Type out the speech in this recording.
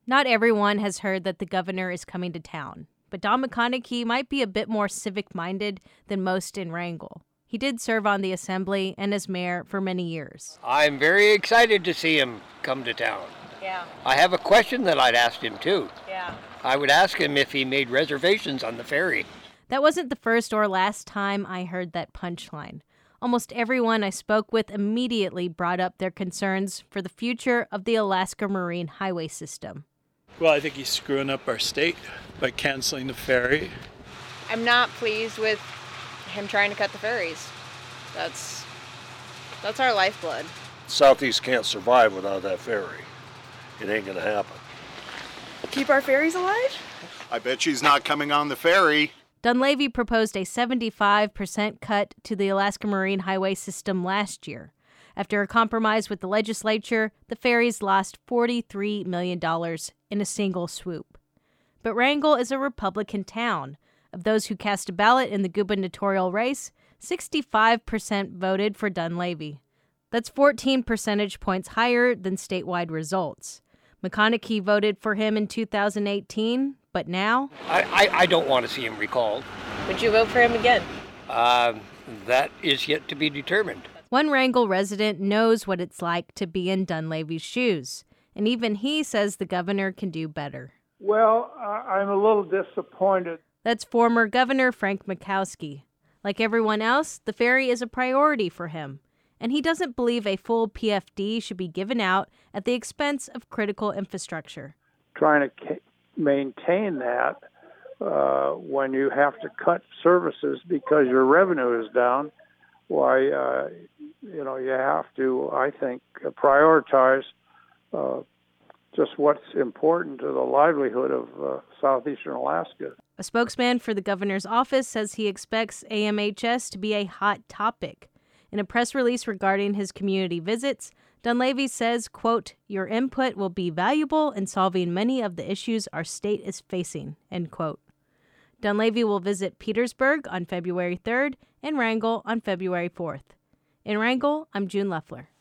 Not everyone has heard that the governor is coming to town, but Don McConaughey might be a bit more civic-minded than most in Wrangell. He did serve on the assembly and as mayor for many years. I'm very excited to see him come to town. Yeah. I have a question that I'd ask him, too. Yeah. I would ask him if he made reservations on the ferry. That wasn't the first or last time I heard that punchline. Almost everyone I spoke with immediately brought up their concerns for the future of the Alaska Marine Highway System. Well, I think he's screwing up our state by canceling the ferry. I'm not pleased with him trying to cut the ferries. That's our lifeblood. Southeast can't survive without that ferry. It ain't gonna happen. Keep our ferries alive? I bet she's not coming on the ferry. Dunleavy proposed a 75% cut to the Alaska Marine Highway System last year. After a compromise with the legislature, the ferries lost $43 million in a single swoop. But Wrangell is a Republican town. Of those who cast a ballot in the gubernatorial race, 65% voted for Dunleavy. That's 14 percentage points higher than statewide results. McConaughey voted for him in 2018, but now? I don't want to see him recalled. Would you vote for him again? That is yet to be determined. One Wrangell resident knows what it's like to be in Dunleavy's shoes, and even he says the governor can do better. Well, I'm a little disappointed. That's former Governor Frank Murkowski. Like everyone else, the ferry is a priority for him, and he doesn't believe a full PFD should be given out at the expense of critical infrastructure. Trying to maintain that when you have to cut services because your revenue is down, why, you have to, I think, prioritize just what's important to the livelihood of southeastern Alaska. A spokesman for the governor's office says he expects AMHS to be a hot topic. In a press release regarding his community visits, Dunleavy says, quote, "Your input will be valuable in solving many of the issues our state is facing," end quote. Dunleavy will visit Petersburg on February 3rd and Wrangell on February 4th. In Wrangell, I'm June Leffler.